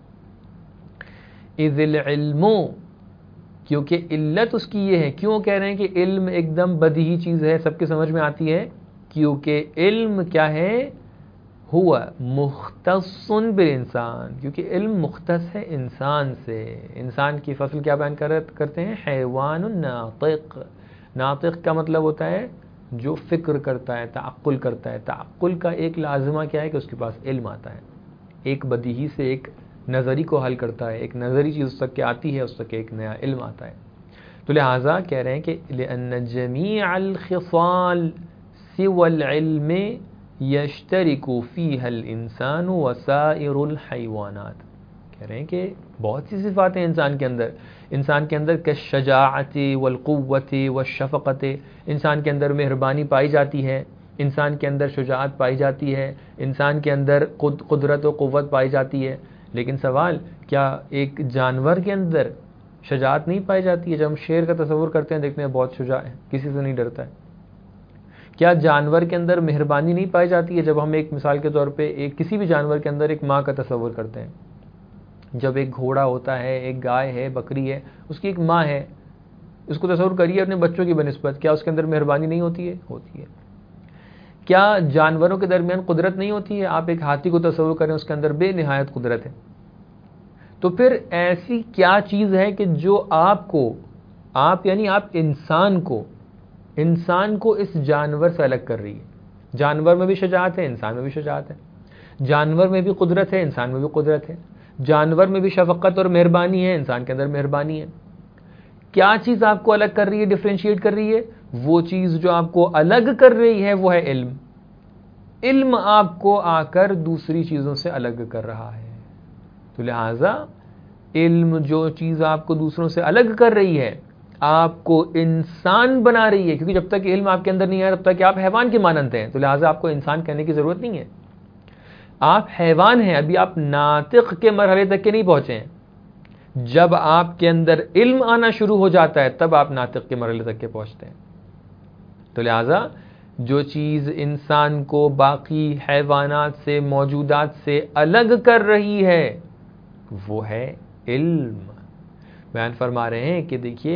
اذ العلم، کیونکہ علت اس کی یہ ہے. کیوں کہہ رہے ہیں کہ علم ایک دم بدیہی چیز ہے، سب کے سمجھ میں آتی ہے؟ کیونکہ علم کیا ہے؟ ہوا مختص بالانسان، کیونکہ علم مختص ہے انسان سے. انسان کی فصل کیا بیان کرتے ہیں؟ حیوان ناطق. ناطق کا مطلب ہوتا ہے جو فکر کرتا ہے، تعقل کرتا ہے. تعقل کا ایک لازمہ کیا ہے کہ اس کے پاس علم آتا ہے. ایک بدیہی سے ایک نظری کو حل کرتا ہے، ایک نظری چیز اس تک کے آتی ہے، اس تک ایک نیا علم آتا ہے. تو لہٰذا کہہ رہے ہیں کہ لأن جمیع الخصال سوى العلم یشترک فیہا الانسان وسائر الحیوانات. کہہ رہے ہیں کہ بہت سی صفات ہیں انسان کے اندر کالشجاعت والقوت والشفقت. انسان کے اندر مہربانی پائی جاتی ہے، انسان کے اندر شجاعت پائی جاتی ہے، انسان کے اندر قدرت و قوت پائی جاتی ہے. لیکن سوال، کیا ایک جانور کے اندر شجاعت نہیں پائی جاتی ہے؟ جب ہم شیر کا تصور کرتے ہیں دیکھتے ہیں بہت شجاع ہے، کسی سے نہیں ڈرتا ہے. کیا جانور کے اندر مہربانی نہیں پائی جاتی ہے؟ جب ہم ایک مثال کے طور پہ کسی بھی جانور کے اندر ایک ماں کا تصور کرتے ہیں، جب ایک گھوڑا ہوتا ہے، ایک گائے ہے، بکری ہے، اس کی ایک ماں ہے. اس کو تصور کریے اپنے بچوں کی بنسبت، کیا اس کے اندر مہربانی نہیں ہوتی ہے؟ ہوتی ہے. کیا جانوروں کے درمیان قدرت نہیں ہوتی ہے؟ آپ ایک ہاتھی کو تصور کریں، اس کے اندر بے نہایت قدرت ہے. تو پھر ایسی کیا چیز ہے کہ جو آپ یعنی آپ انسان کو اس جانور سے الگ کر رہی ہے؟ جانور میں بھی شجاعت ہے، انسان میں بھی شجاعت ہے. جانور میں بھی قدرت ہے، انسان میں بھی قدرت ہے. جانور میں بھی شفقت اور مہربانی ہے، انسان کے اندر مہربانی ہے. کیا چیز آپ کو الگ کر رہی ہے، ڈیفرینشیٹ کر رہی ہے؟ وہ چیز جو آپ کو الگ کر رہی ہے وہ ہے علم. علم آپ کو آ کر دوسری چیزوں سے الگ کر رہا ہے. تو لہٰذا علم جو چیز آپ کو دوسروں سے الگ کر رہی ہے، آپ کو انسان بنا رہی ہے. کیونکہ جب تک علم آپ کے اندر نہیں آیا تب تک آپ حیوان کے مانند ہیں. تو لہٰذا آپ کو انسان کہنے کی ضرورت نہیں ہے. آپ حیوان ہیں، ابھی آپ ناطق کے مرحلے تک کے نہیں پہنچے ہیں. جب آپ کے اندر علم آنا شروع ہو جاتا ہے تب آپ ناطق کے مرحلے تک کے پہنچتے ہیں. تو لہٰذا جو چیز انسان کو باقی حیوانات سے، موجودات سے الگ کر رہی ہے وہ ہے علم. بیان فرما رہے ہیں کہ دیکھیے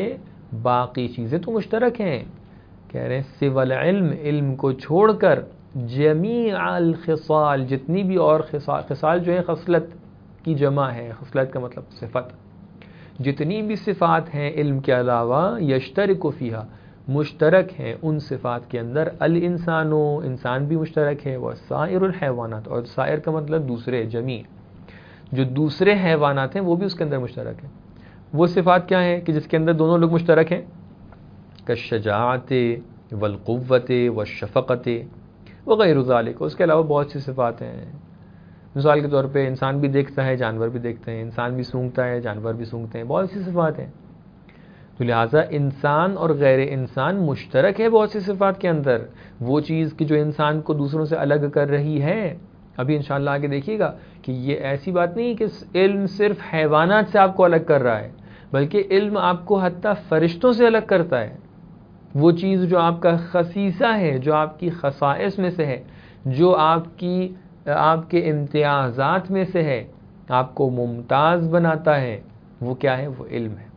باقی چیزیں تو مشترک ہیں. کہہ رہے ہیں سوى العلم، علم کو چھوڑ کر، جمیع الخصال، جتنی بھی اور خصال جو ہے خصلت کی جمع ہے، خصلت کا مطلب صفت، جتنی بھی صفات ہیں علم کے علاوہ، یشترک فیہا، مشترک ہیں ان صفات کے اندر، الانسانو، انسان بھی مشترک ہے، وسائر الحیوانات، اور سائر کا مطلب دوسرے، جمیع، جو دوسرے حیوانات ہیں وہ بھی اس کے اندر مشترک ہیں. وہ صفات کیا ہیں کہ جس کے اندر دونوں لوگ مشترک ہیں؟ کالشجاعت والقوت والشفقت وغیر ذالک. اس کے علاوہ بہت سی صفات ہیں. مثال کے طور پہ انسان بھی دیکھتا ہے، جانور بھی دیکھتے ہیں، انسان بھی سونگھتا ہے، جانور بھی سونگھتے ہیں، بہت سی صفات ہیں. تو لہٰذا انسان اور غیر انسان مشترک ہے بہت سی صفات کے اندر. وہ چیز کہ جو انسان کو دوسروں سے الگ کر رہی ہے، ابھی انشاءاللہ آگے دیکھیے گا کہ یہ ایسی بات نہیں کہ علم صرف حیوانات سے آپ کو الگ کر رہا ہے، بلکہ علم آپ کو حتیٰ فرشتوں سے الگ کرتا ہے. وہ چیز جو آپ کا خصیصہ ہے، جو آپ کی خصائص میں سے ہے، جو آپ کے امتیازات میں سے ہے، آپ کو ممتاز بناتا ہے، وہ کیا ہے؟ وہ علم ہے.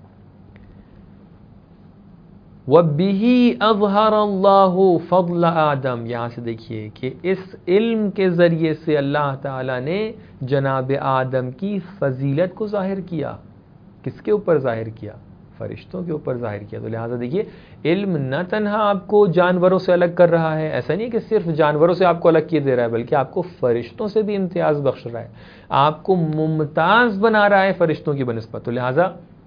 وَبِهِ أَظْهَرَ اللَّهُ فَضْلَ آدم. یہاں سے دیکھیے کہ اس علم کے ذریعے سے اللہ تعالیٰ نے جناب آدم کی فضیلت کو ظاہر کیا. کس کے اوپر ظاہر کیا؟ فرشتوں کے اوپر ظاہر کیا. تو لہٰذا دیکھیے علم نہ تنہا آپ کو جانوروں سے الگ کر رہا ہے، ایسا نہیں کہ صرف جانوروں سے آپ کو الگ کیے دے رہا ہے، بلکہ آپ کو فرشتوں سے بھی امتیاز بخش رہا ہے، آپ کو ممتاز بنا رہا ہے فرشتوں کی بنسبت. تو لہٰذا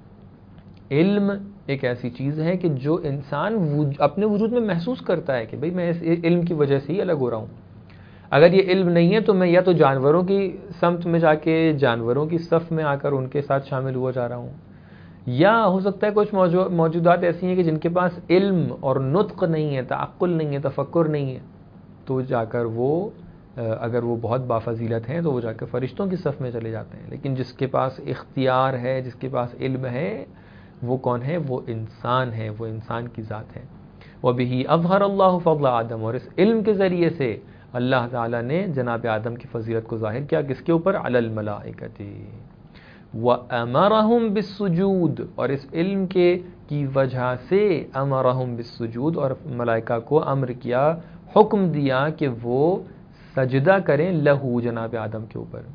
علم ایک ایسی چیز ہے کہ جو انسان اپنے وجود میں محسوس کرتا ہے کہ بھئی میں اس علم کی وجہ سے ہی الگ ہو رہا ہوں. اگر یہ علم نہیں ہے تو میں یا تو جانوروں کی سمت میں جا کے جانوروں کی صف میں آ کر ان کے ساتھ شامل ہوا جا رہا ہوں، یا ہو سکتا ہے کچھ موجودات ایسی ہیں کہ جن کے پاس علم اور نطق نہیں ہے، تعقل نہیں ہے، تفکر نہیں ہے، تو جا کر وہ اگر وہ بہت بافضیلت ہیں تو وہ جا کر فرشتوں کی صف میں چلے جاتے ہیں. لیکن جس کے پاس اختیار ہے، جس کے پاس علم ہے، وہ کون ہے؟ وہ انسان ہے، وہ انسان کی ذات ہے. وَبِهِ أَظْهَرَ اللَّهُ فَضْلَ آدم. اور اس علم کے ذریعے سے اللہ تعالیٰ نے جناب آدم کی فضیلت کو ظاہر کیا. کس کے اوپر؟ علی الملائکۃ. وَأَمَرَهُمْ بِالسُّجُودِ. اور اس علم کی وجہ سے أَمَرَهُمْ بِالسُّجُودِ، اور ملائکہ کو امر کیا، حکم دیا کہ وہ سجدہ کریں لہو، جناب آدم کے اوپر.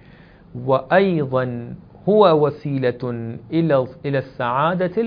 وَأَيْضًا هو وسیلة إلى السعادة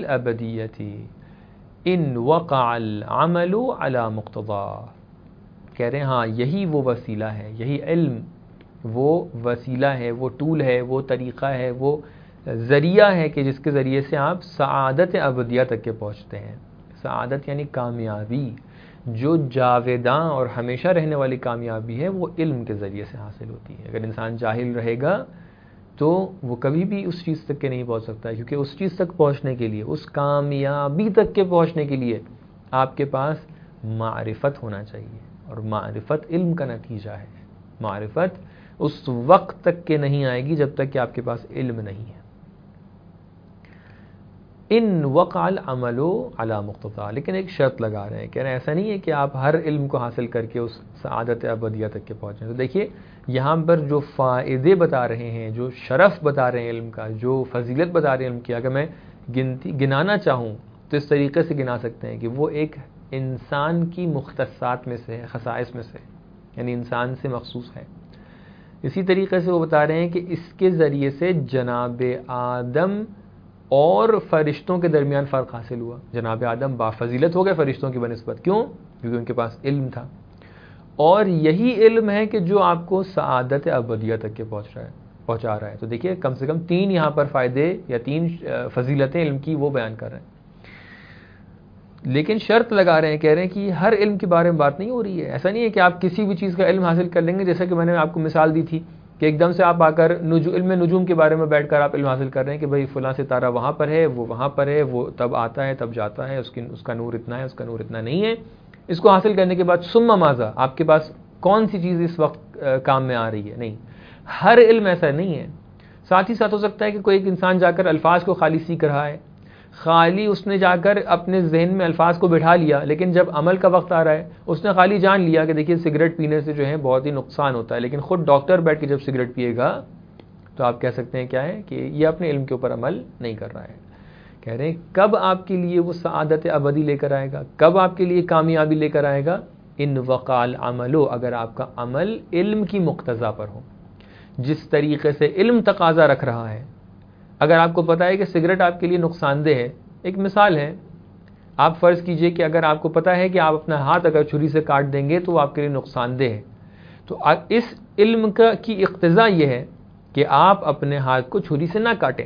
الأبدية إن وقع العمل على مقتضاه. کہہ رہے ہیں ہاں یہی وہ وسیلہ ہے، یہی علم وہ وسیلہ ہے، وہ ٹول ہے، وہ طریقہ ہے، وہ ذریعہ ہے کہ جس کے ذریعے سے آپ سعادت ابدیہ تک کے پہنچتے ہیں. سعادت یعنی کامیابی، جو جاویداں اور ہمیشہ رہنے والی کامیابی ہے، وہ علم کے ذریعے سے حاصل ہوتی ہے. اگر انسان جاہل رہے گا تو وہ کبھی بھی اس چیز تک کے نہیں پہنچ سکتا ہے، کیونکہ اس چیز تک پہنچنے کے لیے، اس کامیابی تک کے پہنچنے کے لیے آپ کے پاس معرفت ہونا چاہیے، اور معرفت علم کا نتیجہ ہے. معرفت اس وقت تک کے نہیں آئے گی جب تک کہ آپ کے پاس علم نہیں ہے. ان وقع العمل علی مقتضا. لیکن ایک شرط لگا رہے ہیں، کہہ رہے ہیں ایسا نہیں ہے کہ آپ ہر علم کو حاصل کر کے اس سعادت ابدیہ تک کے پہنچیں. تو دیکھیے یہاں پر جو فائدے بتا رہے ہیں، جو شرف بتا رہے ہیں علم کا، جو فضیلت بتا رہے ہیں علم کی، اگر میں گنانا چاہوں تو اس طریقے سے گنا سکتے ہیں کہ وہ ایک انسان کی مختصات میں سے ہے، خصائص میں سے، یعنی انسان سے مخصوص ہے. اسی طریقے سے وہ بتا رہے ہیں کہ اس کے ذریعے سے جناب آدم اور فرشتوں کے درمیان فرق حاصل ہوا. جناب آدم بافضیلت ہو گئے فرشتوں کی بنسبت. کیوں؟ کیونکہ ان کے پاس علم تھا، اور یہی علم ہے کہ جو آپ کو سعادت ابدیہ تک کے پہنچا رہا ہے. تو دیکھیے کم سے کم 3 یہاں پر فائدے یا 3 فضیلتیں علم کی وہ بیان کر رہے ہیں. لیکن شرط لگا رہے ہیں، کہہ رہے ہیں کہ ہر علم کے بارے میں بات نہیں ہو رہی ہے. ایسا نہیں ہے کہ آپ کسی بھی چیز کا علم حاصل کر لیں گے، جیسا کہ میں نے آپ کو مثال دی تھی کہ ایک دم سے آپ آ کر علم نجوم کے بارے میں بیٹھ کر آپ علم حاصل کر رہے ہیں کہ بھئی فلاں ستارہ وہاں پر ہے، وہ وہاں پر ہے، وہ تب آتا ہے تب جاتا ہے، اس کا نور اتنا ہے، اس کا نور اتنا نہیں ہے. اس کو حاصل کرنے کے بعد ثم ماذا، آپ کے پاس کون سی چیز اس وقت کام میں آ رہی ہے؟ نہیں، ہر علم ایسا نہیں ہے. ساتھ ہی ساتھ ہو سکتا ہے کہ کوئی ایک انسان جا کر الفاظ کو خالی سیکھ رہا ہے، خالی اس نے جا کر اپنے ذہن میں الفاظ کو بٹھا لیا، لیکن جب عمل کا وقت آ رہا ہے اس نے خالی جان لیا کہ دیکھیے سگریٹ پینے سے جو ہے بہت ہی نقصان ہوتا ہے، لیکن خود ڈاکٹر بیٹھ کے جب سگریٹ پیے گا تو آپ کہہ سکتے ہیں کیا ہے کہ یہ اپنے علم کے اوپر عمل نہیں کر رہا ہے. کہہ رہے ہیں کب آپ کے لیے وہ سعادت ابدی لے کر آئے گا، کب آپ کے لیے کامیابی لے کر آئے گا؟ ان وقال عملو، اگر آپ کا عمل علم کی مقتضا پر ہو، جس طریقے سے علم تقاضا رکھ رہا ہے۔ اگر آپ کو پتا ہے کہ سگریٹ آپ کے لیے نقصان دہ ہے، ایک مثال ہے، آپ فرض کیجئے کہ اگر آپ کو پتا ہے کہ آپ اپنا ہاتھ اگر چھری سے کاٹ دیں گے تو وہ آپ کے لیے نقصان دہ ہے، تو اس علم کی اقتضا یہ ہے کہ آپ اپنے ہاتھ کو چھری سے نہ کاٹیں،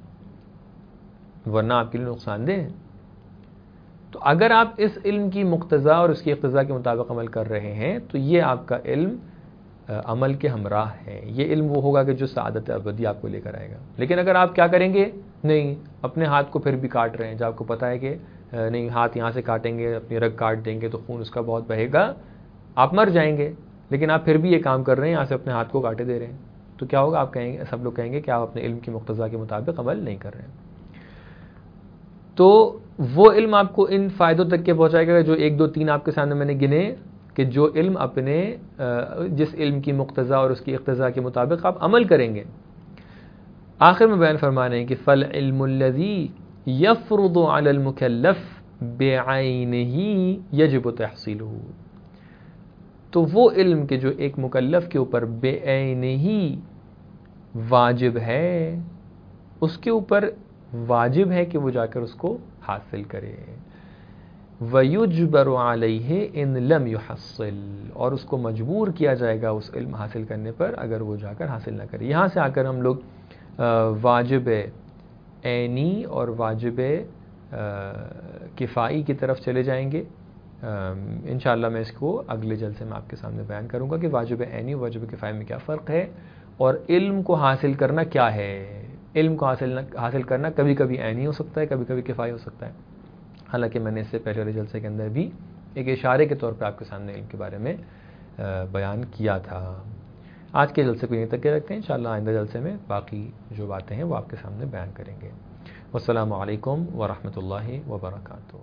ورنہ آپ کے لیے نقصان دہ ہے۔ تو اگر آپ اس علم کی مقتضا اور اس کی اقتضا کے مطابق عمل کر رہے ہیں تو یہ آپ کا علم عمل کے ہمراہ ہے، یہ علم وہ ہوگا کہ جو سعادت ابدی آپ کو لے کر آئے گا۔ لیکن اگر آپ کیا کریں گے، نہیں، اپنے ہاتھ کو پھر بھی کاٹ رہے ہیں، جب آپ کو پتا ہے کہ نہیں، ہاتھ یہاں سے کاٹیں گے، اپنی رگ کاٹ دیں گے تو خون اس کا بہت بہے گا، آپ مر جائیں گے، لیکن آپ پھر بھی یہ کام کر رہے ہیں، یہاں سے اپنے ہاتھ کو کاٹے دے رہے ہیں، تو کیا ہوگا؟ آپ کہیں گے، سب لوگ کہیں گے کہ آپ اپنے علم کی مقتضا کے مطابق عمل نہیں کر رہے ہیں۔ تو وہ علم آپ کو ان فائدوں تک کے پہنچائے گا جو 1 2 3 آپ کے سامنے میں نے گنے، کہ جو علم اپنے جس علم کی مقتضا اور اس کی اقتضا کے مطابق آپ عمل کریں گے۔ آخر میں بیان فرما رہے ہیں کہ فالعلم الذی یفرض علی المکلف بعینہ یجب تحصیلہ، تو وہ علم کہ جو ایک مکلف کے اوپر بعینہ واجب ہے، اس کے اوپر واجب ہے کہ وہ جا کر اس کو حاصل کرے۔ وَيُجْبَرُ عَلَيْهِ إِن لَمْ يُحَصِّلْ، اور اس کو مجبور کیا جائے گا اس علم حاصل کرنے پر اگر وہ جا کر حاصل نہ کرے۔ یہاں سے آ کر ہم لوگ واجب عینی اور واجب کفائی کی طرف چلے جائیں گے۔ انشاءاللہ میں اس کو اگلے جلسے میں آپ کے سامنے بیان کروں گا کہ واجب عینی اور واجب کفائی میں کیا فرق ہے، اور علم کو حاصل کرنا کیا ہے۔ علم کو حاصل کرنا کبھی کبھی عینی ہو سکتا ہے، کبھی کبھی کفائی ہو سکتا ہے، حالانکہ میں نے اس سے پہلے والے جلسے کے اندر بھی ایک اشارے کے طور پہ آپ کے سامنے علم کے بارے میں بیان کیا تھا۔ آج کے جلسے کو یہیں تک کے رکھتے ہیں، انشاءاللہ آئندہ جلسے میں باقی جو باتیں ہیں وہ آپ کے سامنے بیان کریں گے۔ والسلام علیکم ورحمۃ اللہ وبرکاتہ۔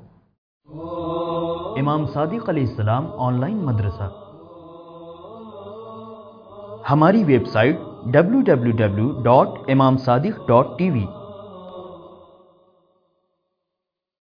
امام صادق علیہ السلام آن لائن مدرسہ، ہماری ویب سائٹ www.imamsadiq.tv